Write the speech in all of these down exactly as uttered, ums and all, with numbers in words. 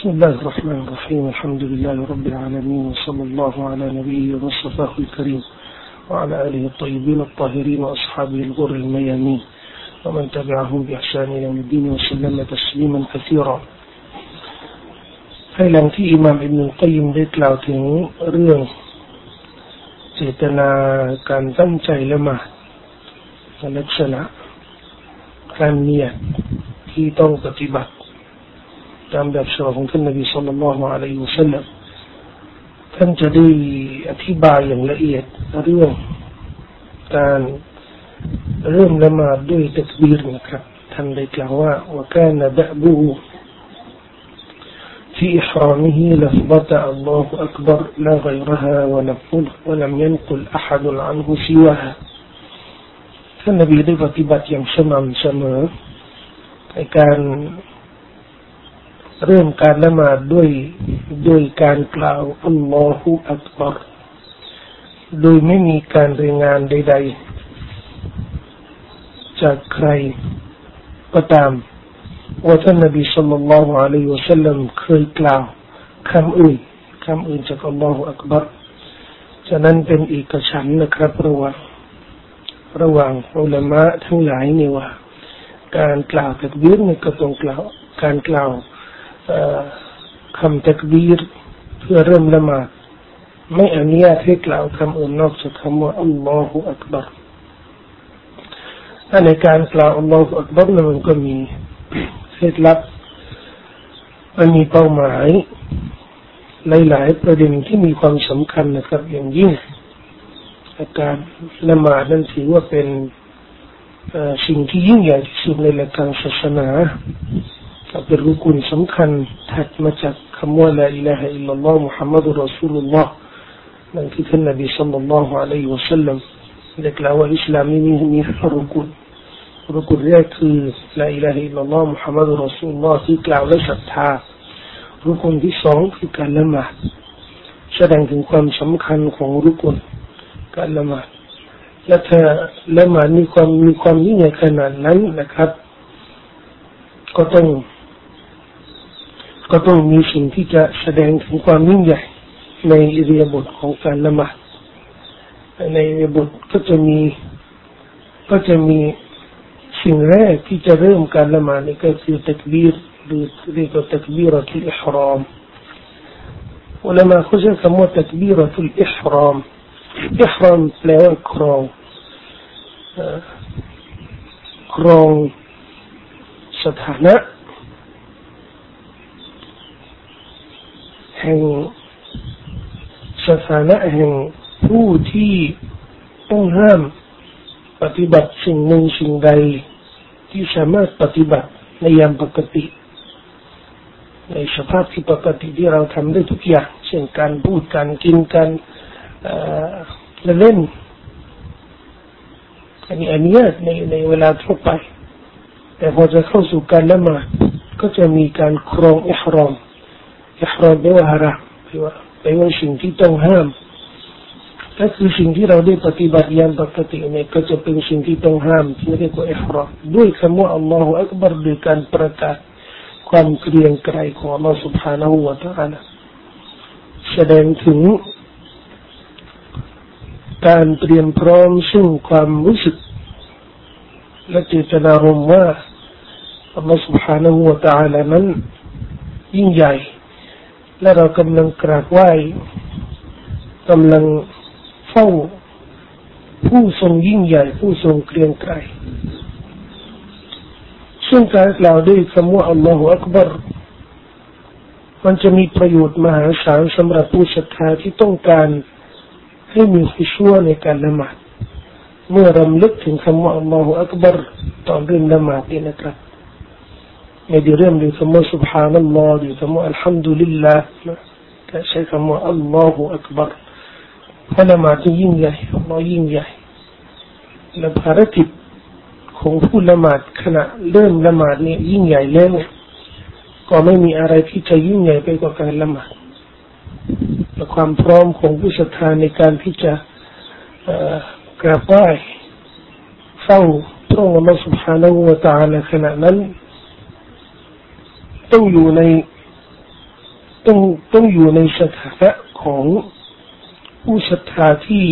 بسم الله الرحمن الرحيم الحمد لله رب العالمين وصلى الله على نبيه ومصطفاه الكريم وعلى آله الطيبين الطاهرين وأصحابه الغر الميامين ومن تبعهم بإحسان إلى يوم الدين وسلم تسليما كثيرا ให้หลังที่อิหม่ามอิบนุลกัยยิมได้กล่าวถึงเรื่องเจตนาการตั้งใจละหมาดลักษณะการเนียดที่ต้องปฏิบัติตามแบบฉบับของท่านนบีศ็อลลัลลอฮุอะลัยฮิวะซัลลัมท่านจะได้อธิบายอย่างละเอียดเรื่องการเริ่มละหมาดด้วยตักบีรนะครับท่านได้กล่าวว่าวะกานะดะบูفي إحرامه لفظة الله أكبر لا غيرها ولم ينقل أحد عنه سواها ท่านนบีได้ปฏิบัติอย่างสม่ำเสมอในการเริ่มการละหมาดด้วยด้วยการกล่าวอัลลอฮุอักบัรโดยไม่มีการรายงานใดๆจากใครก็ตามว่าท่านนบีศ็อลลัลลอฮุอะลัยฮิวะซัลลัมเคยกล่าวคำอื่นคำอื่นจากอัลลอฮุอักบัรฉะนั้นเป็นเอกฉันท์นะครับระหว่างระหว่างอุลามะทั้งหลายเนี่ยว่าการกล่าวตักบีรเนี่ยก็ต้องกล่าวการกล่าวคำตักบีรเพื่อเริ่มละหมาดไม่อนุญาตให้กล่าวคำอื่นนอกจากคำว่าอัลลอฮุอักบัรในการกล่าวอัลลอฮุอักบัรนั้นมันก็มีเคล็ดลับมันมีเป้าหมายหลายๆประเด็นที่มีความสำคัญนะครับอย่างยิ่งการละหมาดนั้นถือว่าเป็นสิ่งที่ยิ่งใหญ่ที่สุดในหลักการศาสนาเป็นรุกนสำคัญถัดมาจากคำว่าลาอิลาฮะอิลลัลลอฮ์มุฮัมมัดุรรอซูลุลลอฮ์นั่นคือท่านนบีศ็อลลัลลอฮุอะลัยฮิวะซัลลัมได้กล่าวว่าอิสลามนี้มีมีรุกนรุกนแรกคือลาอิลาฮะอิลลัลลอฮ์มุฮัมมัดุรรอซูลุลลอฮ์ที่กล่าวและศรัทธารุกนที่สองคือการละหมาดแสดงถึงความสำคัญของรุกนการละหมาดและถ้าละหมาดมีความมีความยิ่งใหญ่ขนาดนั้นนะครับก็ต้องก็ต้องมีสิ่งที่จะแสดงถึงความยิ่งใหญ่ในอิริยาบถของการละหมาดในอิริยาบถก็จะมีก็จะมีสิ่งแรกที่จะเริ่มการละหมาดนี่ก็คือตักบีรหรือเรียกว่าตักบีเราะตุลอิหรามอุลามะเขาใช้คำว่าตักบีเราะตุลอิหรามอิหรามแปลว่าครองครองสถานะแห่งสถานะแห่งผู้ที่ต้องห้ามปฏิบัติสิ่งหนึ่งสิ่งใดที่สามารถปฏิบัติในยามปกติในสภาพที่ปกติที่เราทำได้ทุกอย่างเช่นการพูดการกินการเล่นอันนี้อันนี้ในในเวลาทั่วไปแต่พอจะเข้าสู่การละหมาดก็จะมีการครองอิหรามอิหรามแปลว่าฮารามแปลว่าแปลว่าสิ่งที่ต้องห้ามก็คือสิ่งที่เราได้ปฏิบัติยามปกติเนี่ยก็จะเป็นสิ่งที่ต้องห้ามที่เรียกว่าอิหรามด้วยคำว่าอัลลอฮฺอักบัรด้วยการประกาศความเกรียงไกรของอัลลอฮฺ سبحانه และ تعالى แสดงถึงการเตรียมพร้อมซึ่งความรู้สึกและเจตนารมณ์ว่าอัลลอฮฺ سبحانه และ تعالى นั้นยิ่งใหญ่และเรากำลังกราบไหว้กำลังเฝ้าผู้ทรงยิ่งใหญ่ผู้ทรงเกรียงไกรซึ่งการกล่าวด้วยคำว่าอัลลอฮฺอักบัรมันจะมีประโยชน์มหาศาลสำหรับผู้ศรัทธาที่ต้องการให้มีขุชัวในการละหมาดเมื่อรำลึกถึงคำว่าอัลลอฮฺอักบัรตอนเริ่มละหมาดนี่นะครับไม่ได้เริ่มด้วยคำว่า سبحان الله หรือคำว่า الحمد لله แต่ใช้คำว่าอัลลอฮฺอักบัรเพราะละหมาดที่ยิ่งใหญ่อัลลอฮฺยิ่งใหญ่และภารกิจของผู้ละหมาดขณะเริ่มละหมาดนี่ยิ่งใหญ่แล้วก็ไม่มีอะไรที่จะยิ่งใหญ่ไปกว่าการละหมาดและความพร้อมของผู้ศรัทธาในการที่จะกราบไหว้เฝ้าพระองค์อัลลอฮฺ سبحانه และ تعالى ขณะนั้นต้องอยู่ในต้องต้องอยู่ในสถานะของผู้ศรัทธาที่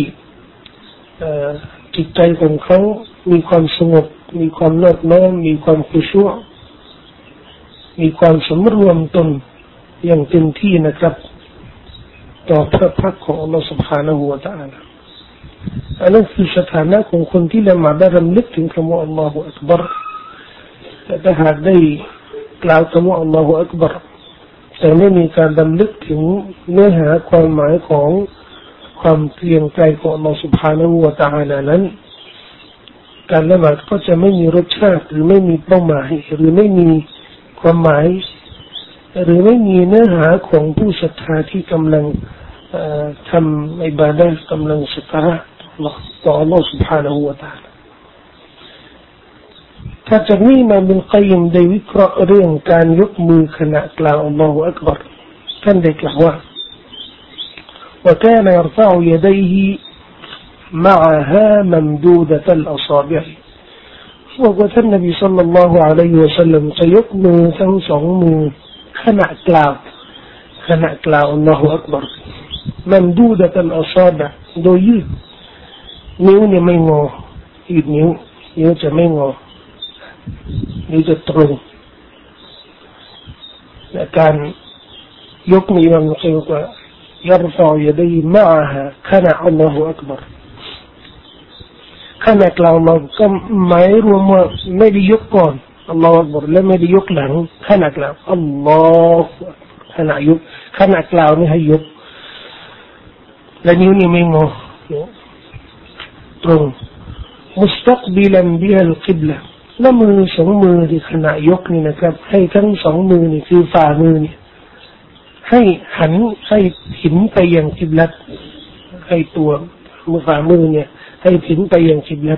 จิตใจของเขามีความสงบมีความนอบน้อมมีความขุชูมีความสำรวมตนอย่างเต็มที่นะครับต่อพระพักของอัลลอฮฺ سبحانه และ تعالى อันนั้นคือสถานะของคนที่ละหมาดได้รำลึกถึงคำว่าอัลลอฮฺอักบัรแต่ถ้าหากได้กล่าวคำว่าอัลลอฮฺอักบัรแต่ไม่มีการรำลึกถึงเนื้อหาความหมายของความเกรียงไกรของอัลลอฮฺ سبحانه และ تعالى นั้นการละหมาดก็จะไม่มีรสชาติหรือไม่มีเป้าหมายหรือไม่มีความหมายหรือไม่มีเนื้อหาของผู้ศรัทธาที่กำลังทำอิบาดะห์กำลังสักการะต่ออัลลอฮฺ سبحانه และ تعالى ถ้าจากนี้มาบินกัยยิมได้วิเคราะห์เรื่องการยกมือขณะกล่าวอัลลอฮฺอักบัรท่านได้กล่าวว่า وكان يرفع يديه معها ممدودة الأصابع ว่าท่านนบีศ็อลลัลลอฮุอะลัยฮิวะซัลลัมจะยกมือทั้งสองมือขณะกล่าวขณะกล่าวอัลลอฮฺอักบัรมันดูดะตันอัศอบะโดยยืดนิ้วเนี่ยไม่งอยืดนิ้วนิ้วจะไม่งอนิ้วจะตรงและการยกมือมันก็คือว่า يرفع يديه معها ขณะอัลลอฮฺอักบัรขณะกล่าวเราก็หมายรวมว่าไม่ได้ยกก่อนอัลลอฮฺอักบัรและไม่ได้ยกหลังขณะกล่าวอัลลอฮฺขณะยกขณะกล่าวนี่ให้ยกและนิ้วนี่ไม่งอตรงมุสตักบิลันบิฮัลกิบละและมือสองมือที่ขณะยกนี่นะครับให้ทั้งสองมือนี่คือฝ่ามือนี่ให้หันให้หินไปยังกิบลัตให้ตัวมือฝ่ามือเนี่ยให้หินไปยังกิบลัต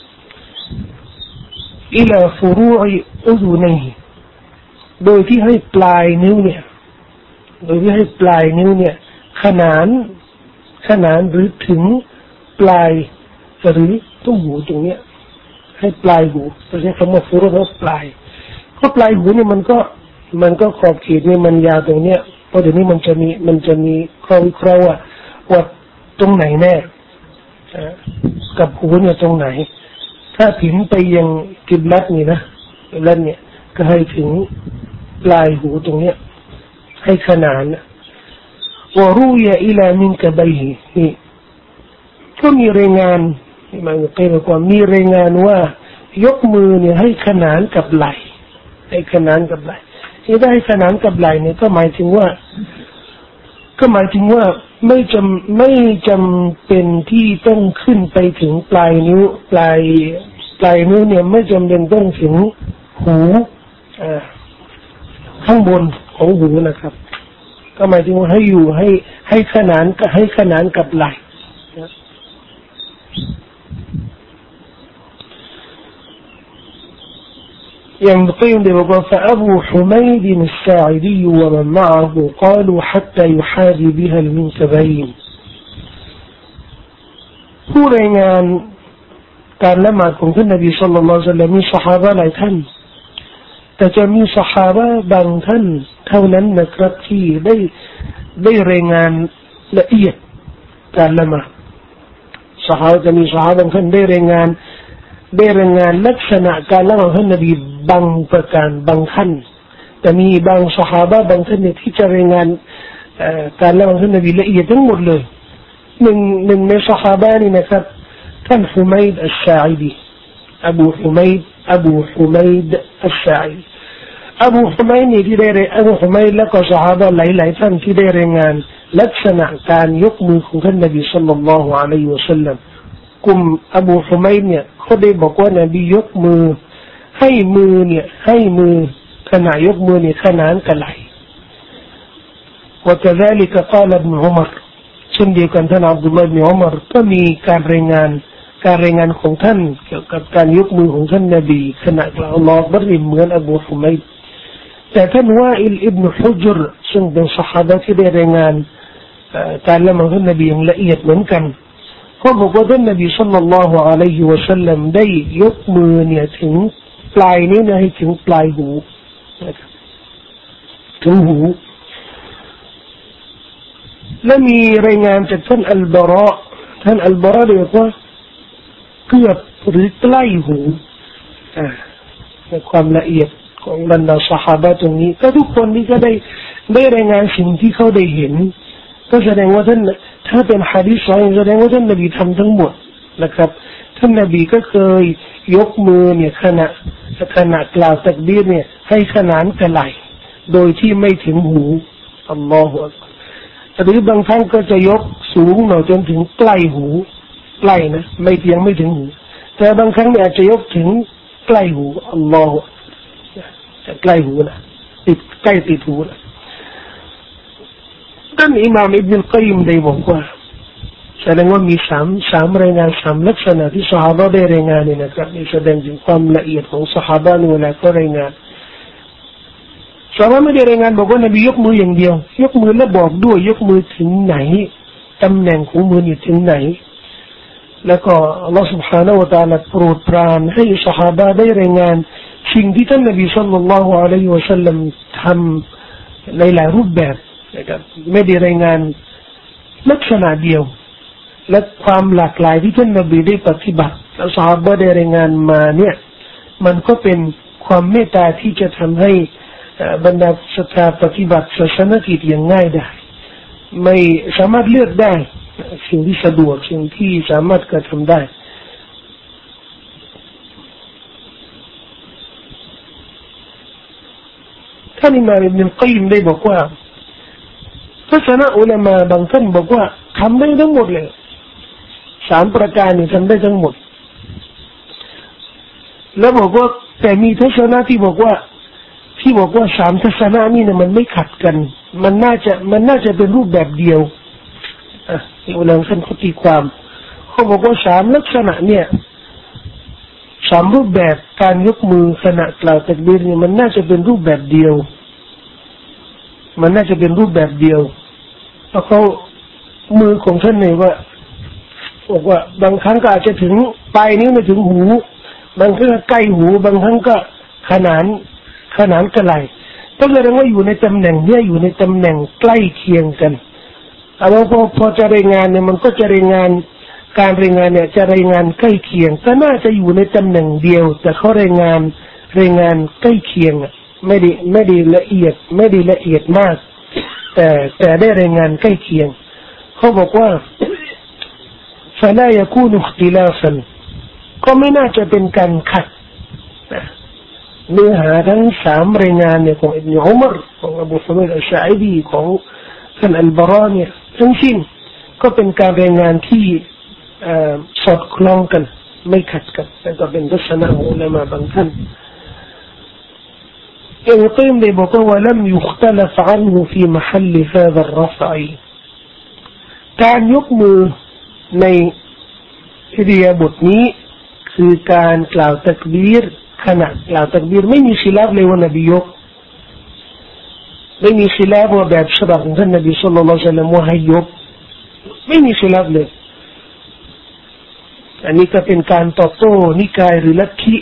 อิลาฟุรูอิอุซุนัยโดยที่ให้ปลายนิ้วเนี่ยโดยที่ให้ปลายนิ้วเนี่ยขนานขนานหรือถึงปลายหรือตุ้มหูตรงเนี้ยให้ปลายหูเราใช้คำว่าฟุรุว่าปลายก็ปลายหูเนี่ยมันก็มันก็ขอบเขตเนี่ยมันยาวตรงเนี้ยเพราะเดี๋ยวนี้มันจะมีมันจะมีข้อวิเคราะห์ว่าว่าตรงไหนแน่กับหูเนี่ยตรงไหนถ้าถึงไปยังกิบลัตนี่นะกิบลัตเนี่ยก็ให้ถึงปลายหูตรงเนี้ยให้ขนานวะรูยะอิลามินกะบัยฮินี่ก็มีรายงานมันก็เรียกว่ามีรายงานว่ายกมือเนี่ยให้ขนานกับไหล่ให้ขนานกับไหล่ที่ได้ขนานกับไหล่เนี่ยก็หมายถึงว่าก็หมายถึงว่าไม่จำไม่จำเป็นที่ต้องขึ้นไปถึงปลายนิ้วปลายปลายนิ้วเนี่ยไม่จำเป็นต้องถึงหูอ่าข้างบนของหูนะครับก็หมายถึงว่าให้อยู่ให้ให้ขนานให้ขนานกับไหล่ينبقيهم ببقى فأبو حميد الساعدي ومن معه قالوا حتى يحاذي بها المنكبين ผู้รายงานการละหมาดของท่านนบีศ็อลลัลลอฮุอะลัยฮิวะซัลลัมมีซอฮาบะห์หลายท่านแต่จะมีซอฮาบะห์บางท่านเท่านั้นนะครับที่ได้ได้รายงานละเอียดการละหมาดซอฮาบะห์จะมีซอฮาบะห์บางท่านได้รายงานได้รายงานลักษณะการละหมาดของท่านนบีบางประการบางท่านแต่มีบางซอฮาบะห์บางท่านที่จะรายงานการละหมาดของท่านนบีละเอียดทั้งหมดเลยหนึ่งหนึ่งในซอฮาบะห์นี่นะครับท่านฮุมัยดอัชชาอิดีอบูฮุมัยดอบูฮุมัยดอัชชาอิดีอบูฮุมัยดนี่ที่ได้อบูฮุมัยดและก็ซอฮาบะห์หลายๆท่านที่ได้รายงานลักษณะการยกมือของท่านนบีศ็อลลัลลอฮุอะลัยฮิวะซัลลัมกลุ่มอบูฮุมัยดเนี่ยเขาได้บอกว่านบียกมือให้มือเนี่ยให้มือขณะยกมือเนี่ยขนานกับไหล่ وكذلك قال ابن عمر เช่นเดียวกันท่านอับดุลลอฮ์อิบนุอุมัรก็มีการรายงานการรายงานของท่านเกี่ยวกับการยกมือของท่านนบีขณะกล่าวอัลลอฮฺบัรเหมือนอบูฮุมัยดแต่ท่านวาอิลอิบนุฮุจรซึ่งเป็นซอฮาบะห์ที่ได้รายงานการละหมาดของท่านนบีอย่างละเอียดเหมือนกันเขาบอกว่าท่านนบีศ็อลลัลลอฮุอะลัยฮิวะซัลลัมได้ยกมือเนี่ยถึงปลายนิ้วให้ถึงปลายหูถึงหูและมีรายงานจากท่านอัลบาระท่านอัลบาระบอกว่าเกือบหรือใกล้หูอ่าในความละเอียดของบรรดาซอฮาบะห์ตรงนี้ก็ทุกคนที่ก็ได้ได้รายงานสิ่งที่เขาได้เห็นก็แสดงว่าท่านถ้าเป็นหะดีษซอฮีห์แสดงว่าท่านนบีทำทั้งหมดนะครับท่านนบีก็เคยยกมือเนี่ยขณะขณะกล่าวตักบีรเนี่ยให้ขนานกับไหล่โดยที่ไม่ถึงหูอัลลอฮฺหรือบางครั้งก็จะยกสูงหน่อยจนถึงใกล้หูใกล้นะไม่เพียงไม่ถึงหูแต่บางครั้งเนี่ยอาจจะยกถึงใกล้หูอัลลอฮฺจะใกล้หูนะติดใกล้ติดหูนะท่านอิหม่ามอิบนุลกัยยิมได้บอกว่าแสดงว่ามีสามสามรายงานสามลักษณะที่ซอฮาบะห์ได้รายงานนี่นะครับนี่แสดงถึงความละเอียดของซอฮาบะห์เวลาเขารายงานซอฮาบะห์ไม่ได้รายงานบอกว่านบียกมืออย่างเดียวยกมือแล้วบอกด้วยยกมือถึงไหนตำแหน่งของมืออยู่ถึงไหนแล้วก็อัลลอฮฺ سبحانه และ تعالى โปรดปรานให้ซอฮาบะห์ได้รายงานสิ่งที่ท่านนบีศ็อลลัลลอฮุอะลัยฮิวะซัลลัมทำในหลายรูปแบบนะครับไม่ได้รายงานลักษณะเดียวและความหลากหลายที่ท่านนบีได้ปฏิบัติและซอฮาบะห์ได้รายงานมาเนี่ยมันก็เป็นความเมตตาที่จะทำให้บรรดาศรัทธาปฏิบัติศาสนกิจอย่างง่ายได้ไม่สามารถเลือกได้สิ่งที่สะดวกสิ่งที่สามารถกระทำได้ท่านอิหม่ามอิบนุลกัยยิมได้บอกว่าทัศนะอุลามะบางท่านบอกว่าทำได้ทั้งหมดเลยสามประการนี้ทำได้ทั้งหมดแล้วบอกว่าแต่มีทัศนะที่บอกว่าที่บอกว่าสามทัศนะนี่เนี่ยมันไม่ขัดกันมันน่าจะมันน่าจะเป็นรูปแบบเดียวอ่ะที่อุลามะท่านเขาตีความเขาบอกว่าสามลักษณะเนี่ยสามรูปแบบการยกมือขณะกล่าวตักบีรเนี่ยมันน่าจะเป็นรูปแบบเดียวมันน่าจะเป็นรูปแบบเดียวเพราะเขามือของท่านเนี่ยว่าบอกว่าบางครั้งก็อาจจะถึงปลายนิ้วไม่ถึงหูบางครั้งก็ใกล้หูบางครั้งก็ขนานขนานกระไหล่ต้องแสดงว่าอยู่ในตำแหน่งเนี่ยอยู่ในตำแหน่งใกล้เคียงกันแต่ว่าพอพอจะรายงานเนี่ยมันก็จะรายงานการรายงานเนี่ยจะรายงานใกล้เคียงก็น่าจะอยู่ในตำแหน่งเดียวแต่เขารายงานรายงานใกล้เคียงอ่ะไม่ได้ไม่ได้ละเอียดไม่ได้ละเอียดมากแต่แต่ได้รายงานใกล้เคียงเขาบอกว่าفلا يكون اختلافا ก็ไม่น่าจะเป็นการขัดเนื้อหาทั้งสามรายงานเนี่ยของอิบนุอุมัรของอบูฮุมัยดอัชอะอิรีของท่านอัลบาระเนี่ยทั้งสิ้นก็เป็นการรายงานที่สอดคล้องกันไม่ขัดกันแต่ก็เป็นทัศนะของอุลามะบางท่านอิบนุกัยยิมได้บอกว่า ولم يختلف عنه في محل هذا الرفع การยกมือในอิริยาบถนี้คือการกล่าวตักบีรขณะกล่าวตักบีรไม่มีkhiลาฟเลยว่านบียกไม่มีkhiลาฟว่าแบบฉบับของท่านนบีศ็อลลัลลอฮุอะลัยฮิวะซัลลัมว่าให้ยกไม่มีkhiลาฟเลยอันนี้ก็เป็นการตอบโต้นิกายหรือลัทธิ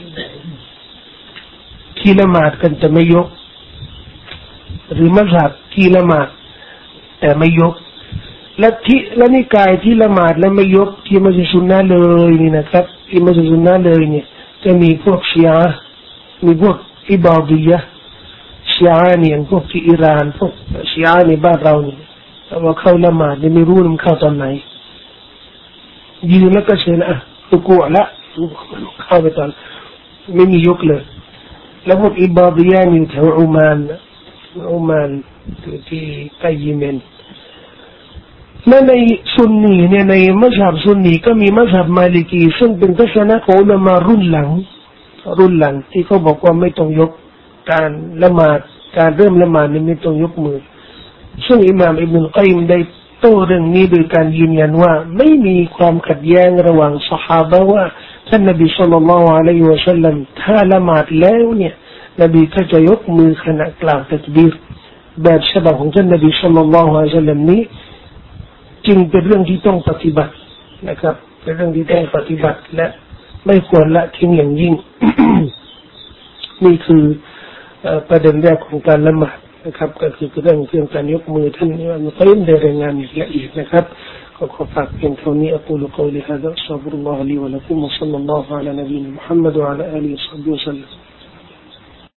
ที่ละหมาดกันแต่ไม่ยกหรือมัซฮับที่ละหมาดแต่ไม่ยกลัทธิและนิกายที่ละหมาดและไม่ยกที่มัสยิดซุนนะห์เลยนี่นะครับที่มัสยิดซุนนะห์เลยเนี่ยจะมีพวกชีอะห์มีพวกอิบาดียะห์ชีอะห์เนี่ยพวกที่อิหร่านพวกชีอะห์ในบ้านเราเนี่ยแต่ว่าเข้าละหมาดเนี่ยไม่รู้มันเข้าตอนไหนยืนแล้วก็เฉยนะรุกูอ์ละเข้าไปตอนไม่มียกเลยแล้วพวกอิบาดียะห์อยู่แถวอุมานอุมานที่ใกล้เยเมนและในซุนนีเนี่ยในมัซฮับซุนนีก็มีมัซฮับมาลิกีซึ่งเป็นทัศนะของอุลามะรุ่นหลังรุ่นหลังที่เขาบอกว่าไม่ต้องยกการละหมาดการเริ่มละหมาดนี่ไม่ต้องยกมือซึ่งอิหม่ามอิบนุลกัยยิมได้โต้เรื่องนี้โดยการยืนยันว่าไม่มีความขัดแย้งระหว่างซอฮาบะห์ว่าท่านนบีศ็อลลัลลอฮุอะลัยฮิวะซัลลัมถ้าละหมาดแล้วเนี่ยนบีก็จะยกมือขณะกล่าวตักบีรแบบฉบับของท่านนบีศ็อลลัลลอฮุอะลัยฮิวะซัลลัมนี้จึงเป็นเรื่องที่ต้องปฏิบัตินะครับเป็นเรื่องที่ต้องปฏิบัติและไม่ควรละทิ้งอย่างยิ่ง นี่คือประเด็นแรกของการละหมาดนะครับก็คือเรื่องเรื่องการยกมือท่านอิหม่ามมุตัยยิบได้รายงานอย่างละเอียดนะครับก็ขอฝากเพียงเท่านี้อักูลุกอลิฮะซาอัสตัฆฟิรุลลอฮะลีวะละกุมวะศ็อลลัลลอฮุอะลานบีนะมุฮัมมัดวะอะลาอาลิฮิวะศอฮบิฮิวะซัลลัม